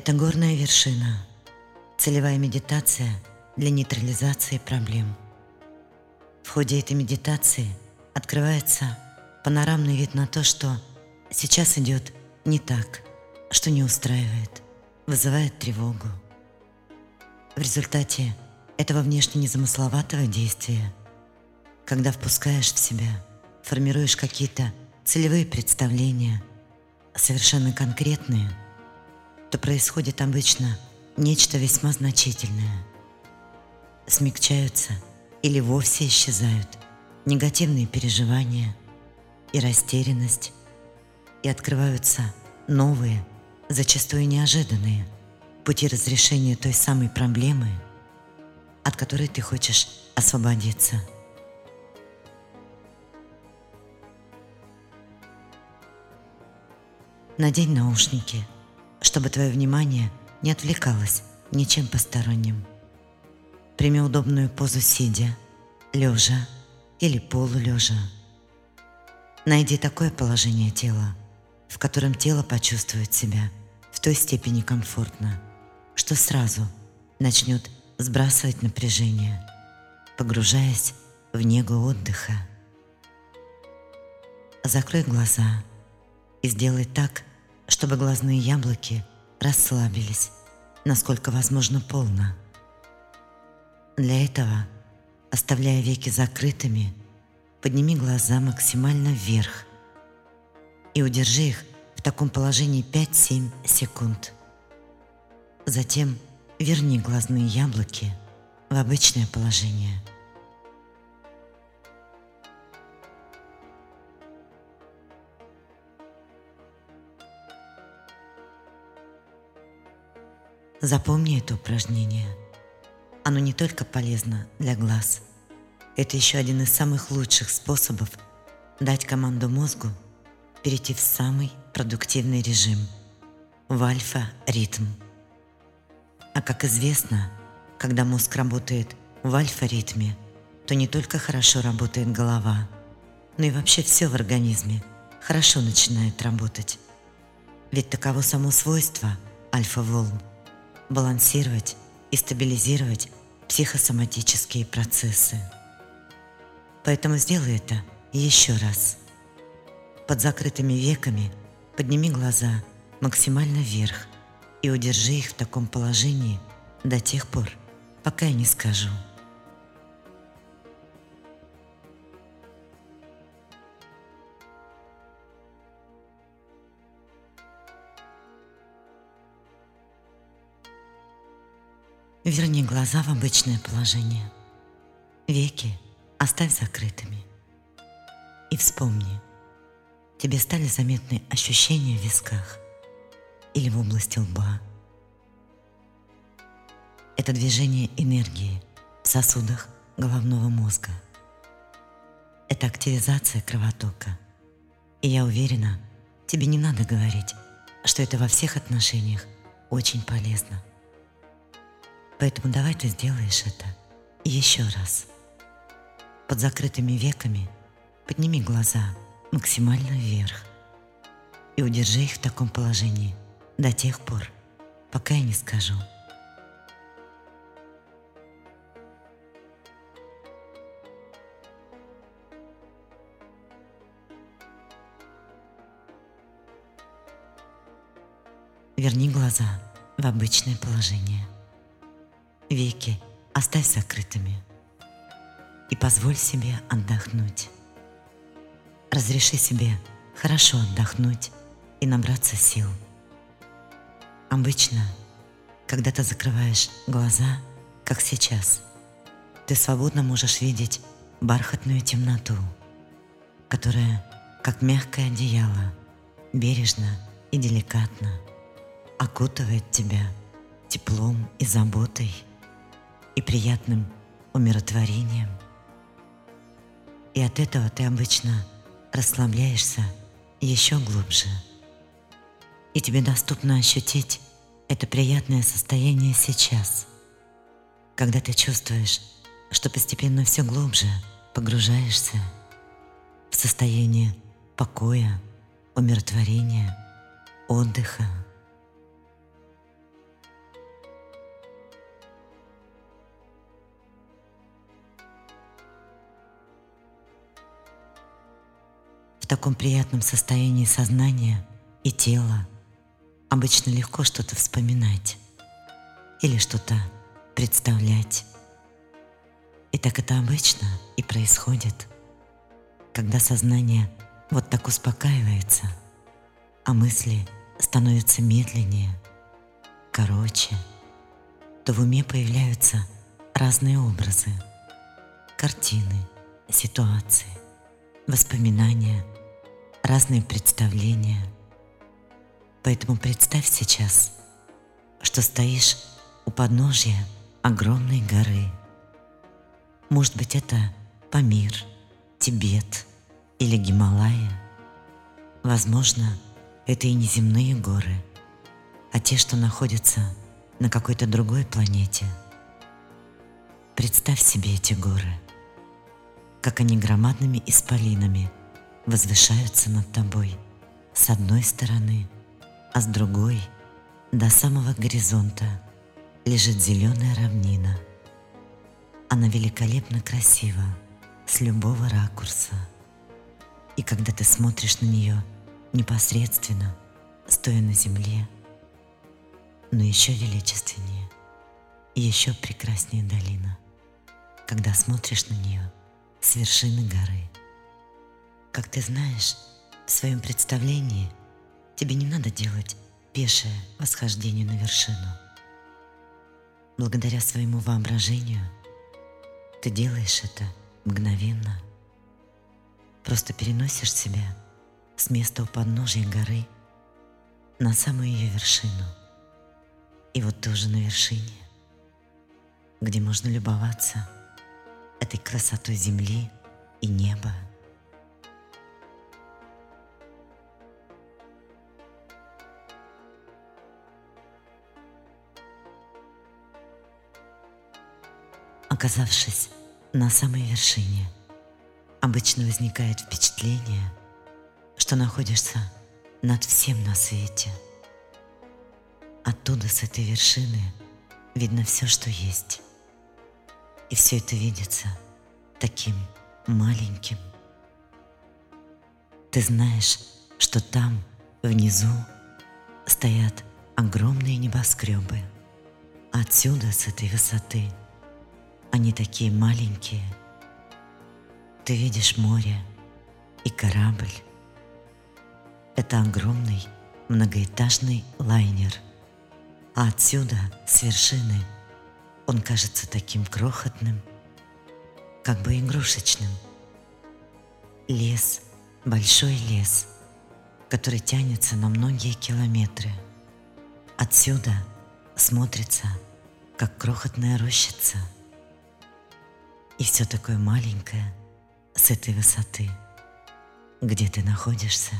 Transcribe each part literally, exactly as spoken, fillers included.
Это горная вершина, целевая медитация для нейтрализации проблем. В ходе этой медитации открывается панорамный вид на то, что сейчас идет не так, что не устраивает, вызывает тревогу. В результате этого внешне незамысловатого действия, когда впускаешь в себя, формируешь какие-то целевые представления, совершенно конкретные, то происходит обычно нечто весьма значительное. Смягчаются или вовсе исчезают негативные переживания и растерянность, и открываются новые, зачастую неожиданные пути разрешения той самой проблемы, от которой ты хочешь освободиться. Надень наушники, чтобы твое внимание не отвлекалось ничем посторонним. Прими удобную позу сидя, лежа или полулежа. Найди такое положение тела, в котором тело почувствует себя в той степени комфортно, что сразу начнет сбрасывать напряжение, погружаясь в негу отдыха. Закрой глаза и сделай так, чтобы глазные яблоки расслабились, насколько возможно полно. Для этого, оставляя веки закрытыми, подними глаза максимально вверх и удержи их в таком положении пять-семь секунд. Затем верни глазные яблоки в обычное положение. Запомни это упражнение. Оно не только полезно для глаз, это еще один из самых лучших способов дать команду мозгу перейти в самый продуктивный режим, в альфа-ритм. А как известно, когда мозг работает в альфа-ритме, то не только хорошо работает голова, но и вообще все в организме хорошо начинает работать. Ведь таково само свойство альфа-волн – балансировать и стабилизировать психосоматические процессы. Поэтому сделай это еще раз. Под закрытыми веками подними глаза максимально вверх и удержи их в таком положении до тех пор, пока я не скажу. Верни глаза в обычное положение. Веки оставь закрытыми. И вспомни, тебе стали заметны ощущения в висках или в области лба. Это движение энергии в сосудах головного мозга. Это активизация кровотока. И я уверена, тебе не надо говорить, что это во всех отношениях очень полезно. Поэтому давай ты сделаешь это еще раз. Под закрытыми веками подними глаза максимально вверх и удержи их в таком положении до тех пор, пока я не скажу. Верни глаза в обычное положение. Веки оставь закрытыми и позволь себе отдохнуть. Разреши себе хорошо отдохнуть и набраться сил. Обычно, когда ты закрываешь глаза, как сейчас, ты свободно можешь видеть бархатную темноту, которая, как мягкое одеяло, бережно и деликатно окутывает тебя теплом и заботой и приятным умиротворением. И от этого ты обычно расслабляешься еще глубже. И тебе доступно ощутить это приятное состояние сейчас, когда ты чувствуешь, что постепенно все глубже погружаешься в состояние покоя, умиротворения, отдыха. таком приятном состоянии сознания и тела обычно легко что-то вспоминать или что-то представлять. И так это обычно и происходит, когда сознание вот так успокаивается, а мысли становятся медленнее, короче, то в уме появляются разные образы, картины, ситуации, воспоминания, разные представления. Поэтому представь сейчас, что стоишь у подножья огромной горы. Может быть, это Памир, Тибет или Гималаи. Возможно, это и не земные горы, а те, что находятся на какой-то другой планете. Представь себе эти горы, как они громадными исполинами возвышаются над тобой с одной стороны, а с другой до самого горизонта лежит зеленая равнина. Она великолепно красива с любого ракурса. И когда ты смотришь на нее непосредственно, стоя на земле, но еще величественнее и еще прекраснее долина, когда смотришь на нее с вершины горы. Как ты знаешь, в своем представлении тебе не надо делать пешее восхождение на вершину. Благодаря своему воображению ты делаешь это мгновенно. Просто переносишь себя с места у подножия горы на самую ее вершину. И вот ты уже на вершине, где можно любоваться этой красотой земли и неба. Оказавшись на самой вершине, обычно возникает впечатление, что находишься над всем на свете. Оттуда, с этой вершины, видно все, что есть. И все это видится таким маленьким. Ты знаешь, что там, внизу, стоят огромные небоскребы. Отсюда, с этой высоты, они такие маленькие. Ты видишь море и корабль. Это огромный многоэтажный лайнер. А отсюда, с вершины, он кажется таким крохотным, как бы игрушечным. Лес, большой лес, который тянется на многие километры. Отсюда смотрится, как крохотная рощица. И все такое маленькое с этой высоты, где ты находишься.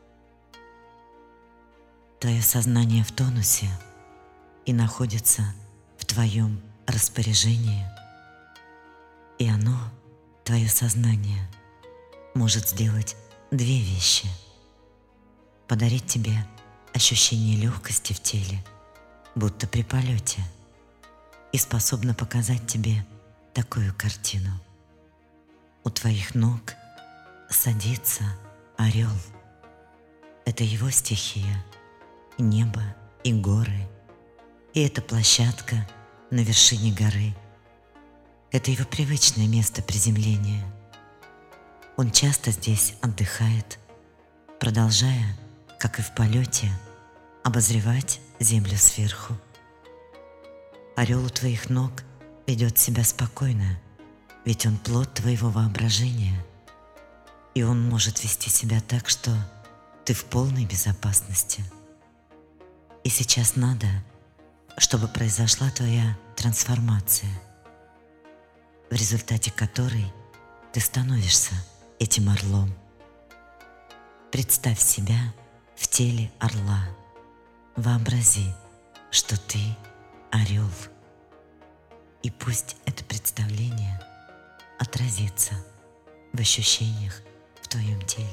Твое сознание в тонусе и находится в твоем распоряжении. И оно, твое сознание, может сделать две вещи: подарить тебе ощущение легкости в теле, будто при полете, и способно показать тебе такую картину. У твоих ног садится орел. Это его стихия, небо и горы. И эта площадка на вершине горы — это его привычное место приземления. Он часто здесь отдыхает, продолжая, как и в полете, обозревать землю сверху. Орел у твоих ног ведет себя спокойно, ведь он плод твоего воображения, и он может вести себя так, что ты в полной безопасности. И сейчас надо, чтобы произошла твоя трансформация, в результате которой ты становишься этим орлом. Представь себя в теле орла. Вообрази, что ты орел. И пусть это представление отразится в ощущениях в твоем теле.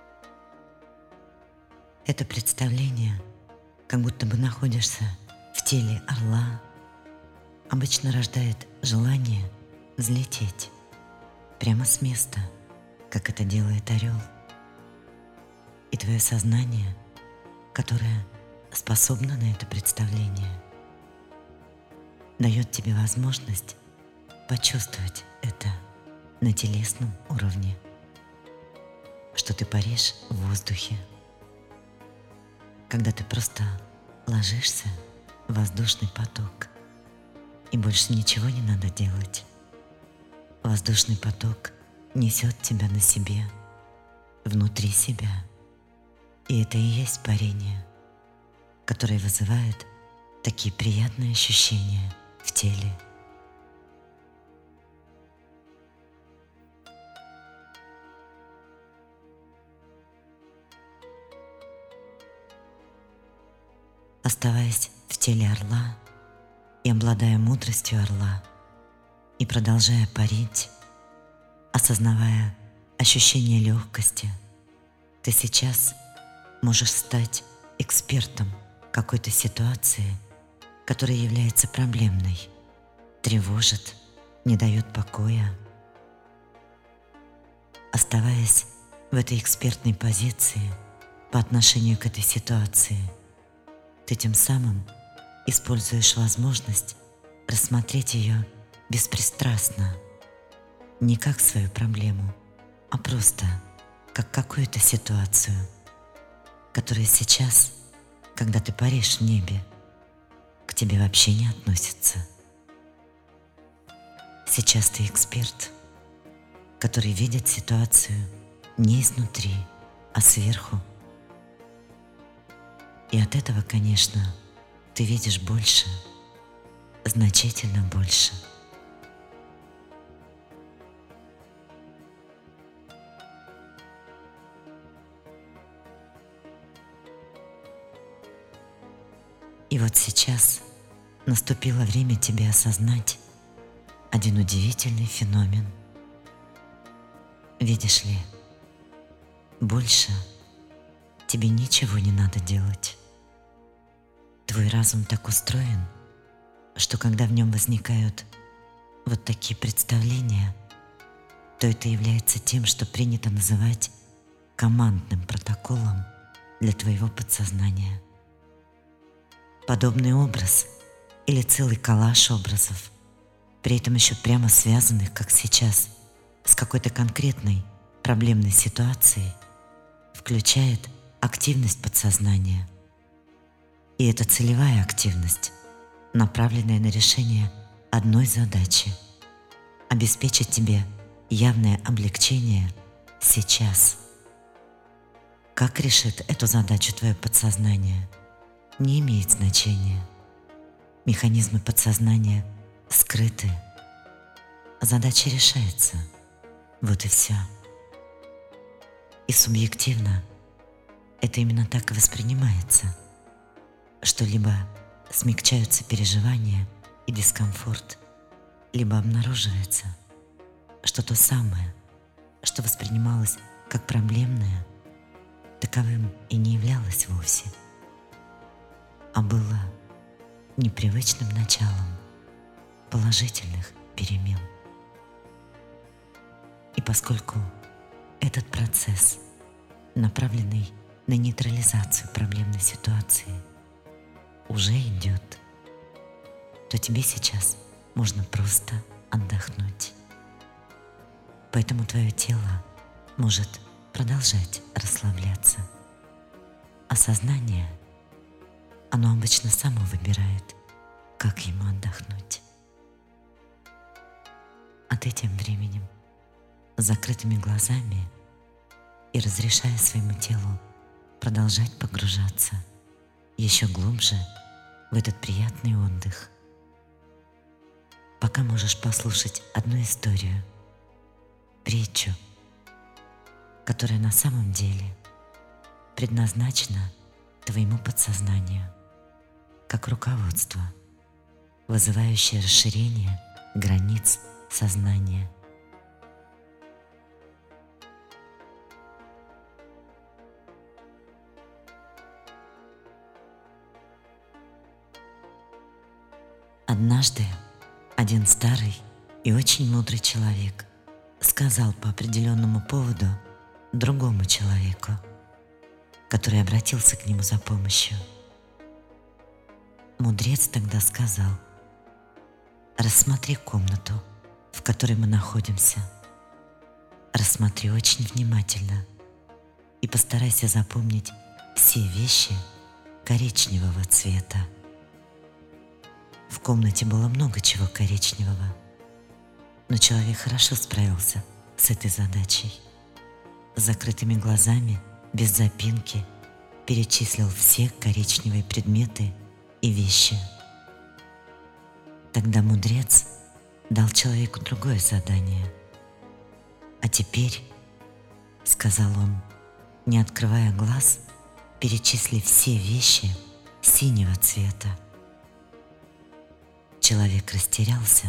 Это представление, как будто бы находишься в теле теле орла обычно рождает желание взлететь прямо с места, как это делает орел. И твое сознание, которое способно на это представление, дает тебе возможность почувствовать это на телесном уровне, что ты паришь в воздухе, когда ты просто ложишься в воздушный поток, и больше ничего не надо делать. Воздушный поток несет тебя на себе, внутри себя, и это и есть парение, которое вызывает такие приятные ощущения в теле. Оставаясь в теле орла и обладая мудростью орла, и продолжая парить, осознавая ощущение легкости, ты сейчас можешь стать экспертом какой-то ситуации, которая является проблемной, тревожит, не дает покоя. Оставаясь в этой экспертной позиции по отношению к этой ситуации, ты тем самым используешь возможность рассмотреть ее беспристрастно, не как свою проблему, а просто как какую-то ситуацию, которая сейчас, когда ты паришь в небе, к тебе вообще не относится. Сейчас ты эксперт, который видит ситуацию не изнутри, а сверху. И от этого, конечно, ты видишь больше, значительно больше. И вот сейчас наступило время тебе осознать один удивительный феномен. Видишь ли, больше тебе ничего не надо делать. Твой разум так устроен, что когда в нем возникают вот такие представления, то это является тем, что принято называть командным протоколом для твоего подсознания. Подобный образ или целый коллаж образов, при этом еще прямо связанных, как сейчас, с какой-то конкретной проблемной ситуацией, включает активность подсознания. И это целевая активность, направленная на решение одной задачи – обеспечить тебе явное облегчение сейчас. Как решит эту задачу твое подсознание, не имеет значения. Механизмы подсознания скрыты. Задача решается. Вот и все. И субъективно это именно так и воспринимается, что либо смягчаются переживания и дискомфорт, либо обнаруживается, что то самое, что воспринималось как проблемное, таковым и не являлось вовсе, а было непривычным началом положительных перемен. И поскольку этот процесс, направленный на нейтрализацию проблемной ситуации, уже идет, то тебе сейчас можно просто отдохнуть. Поэтому твое тело может продолжать расслабляться, а сознание, оно обычно само выбирает, как ему отдохнуть. А ты тем временем с закрытыми глазами и разрешая своему телу продолжать погружаться еще глубже в этот приятный отдых, пока можешь послушать одну историю, притчу, которая на самом деле предназначена твоему подсознанию как руководство, вызывающее расширение границ сознания. Однажды один старый и очень мудрый человек сказал по определенному поводу другому человеку, который обратился к нему за помощью. Мудрец тогда сказал: «Рассмотри комнату, в которой мы находимся. Рассмотри очень внимательно и постарайся запомнить все вещи коричневого цвета». В комнате было много чего коричневого, но человек хорошо справился с этой задачей. С закрытыми глазами, без запинки, перечислил все коричневые предметы и вещи. Тогда мудрец дал человеку другое задание. «А теперь, — сказал он, не открывая глаз, — перечисли все вещи синего цвета». Человек растерялся.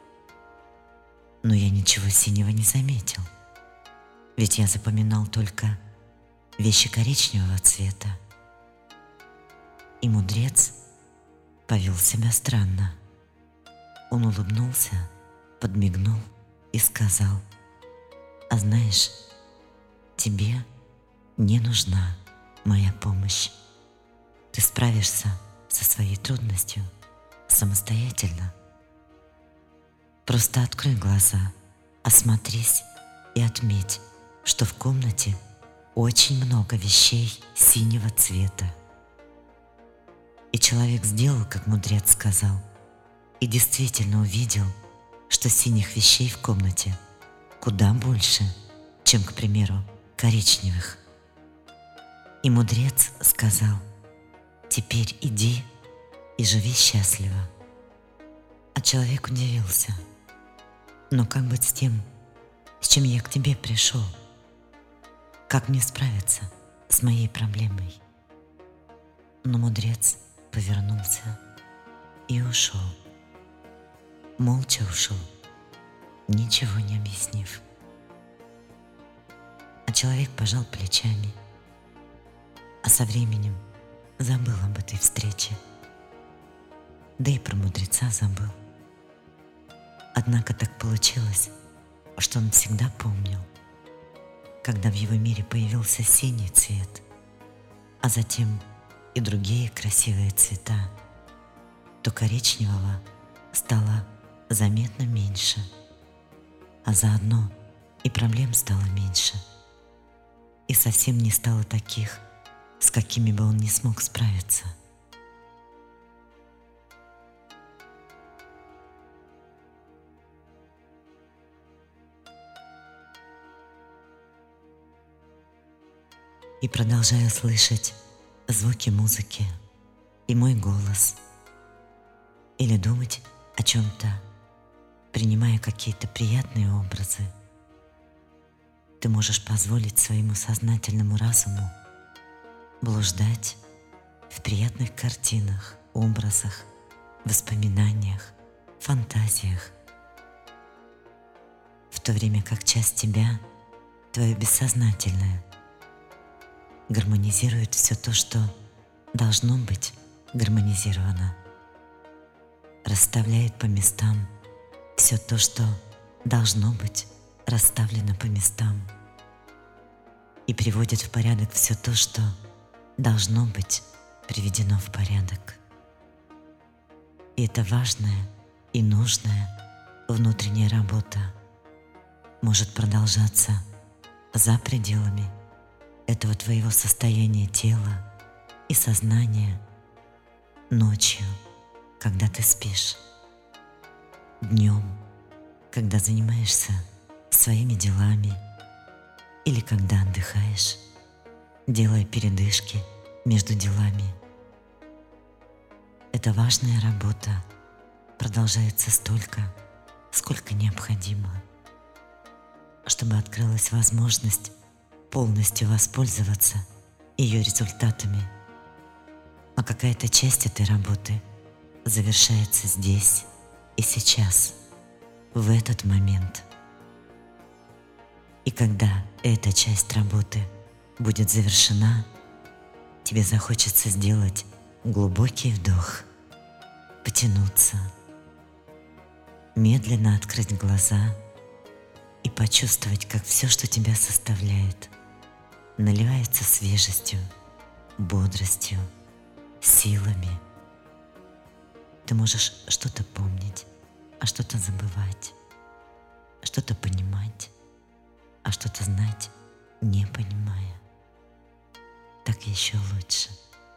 Но я ничего синего не заметил, ведь я запоминал только вещи коричневого цвета. И мудрец повел себя странно. Он улыбнулся, подмигнул и сказал: «А знаешь, тебе не нужна моя помощь. Ты справишься со своей трудностью самостоятельно. Просто открой глаза, осмотрись и отметь, что в комнате очень много вещей синего цвета». И человек сделал, как мудрец сказал, и действительно увидел, что синих вещей в комнате куда больше, чем, к примеру, коричневых. И мудрец сказал: «Теперь иди и живи счастливо». А человек удивился: «Но как быть с тем, с чем я к тебе пришел? Как мне справиться с моей проблемой?» Но мудрец повернулся и ушел. Молча ушел, ничего не объяснив. А человек пожал плечами, а со временем забыл об этой встрече. Да и про мудреца забыл. Однако так получилось, что он всегда помнил, когда в его мире появился синий цвет, а затем и другие красивые цвета, то коричневого стало заметно меньше, а заодно и проблем стало меньше, и совсем не стало таких, с какими бы он не смог справиться. И продолжая слышать звуки музыки и мой голос, или думать о чем-то, принимая какие-то приятные образы, ты можешь позволить своему сознательному разуму блуждать в приятных картинах, образах, воспоминаниях, фантазиях, в то время как часть тебя, твое бессознательное, гармонизирует все то, что должно быть гармонизировано, расставляет по местам все то, что должно быть расставлено по местам, и приводит в порядок все то, что должно быть приведено в порядок. И эта важная и нужная внутренняя работа может продолжаться за пределами этого твоего состояния тела и сознания ночью, когда ты спишь, днем, когда занимаешься своими делами, или когда отдыхаешь, делая передышки между делами. Эта важная работа продолжается столько, сколько необходимо, чтобы открылась возможность полностью воспользоваться ее результатами. А какая-то часть этой работы завершается здесь и сейчас, в этот момент. И когда эта часть работы будет завершена, тебе захочется сделать глубокий вдох, потянуться медленно открыть глаза и почувствовать, как все, что тебя составляет, наливается свежестью, бодростью, силами. Ты можешь что-то помнить, а что-то забывать, что-то понимать, а что-то знать, не понимая. Так еще лучше.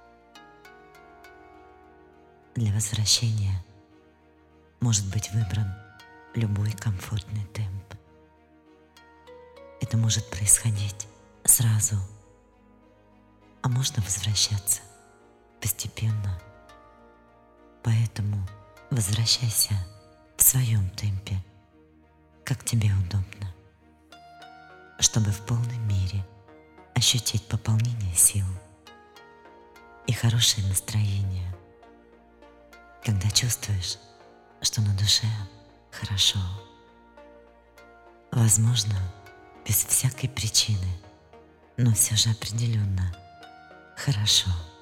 Для возвращения может быть выбран любой комфортный темп. Это может происходить сразу, а можно возвращаться постепенно. Поэтому возвращайся в своем темпе, как тебе удобно, чтобы в полной мере ощутить пополнение сил и хорошее настроение, когда чувствуешь, что на душе хорошо. Возможно, без всякой причины, но все же определенно хорошо.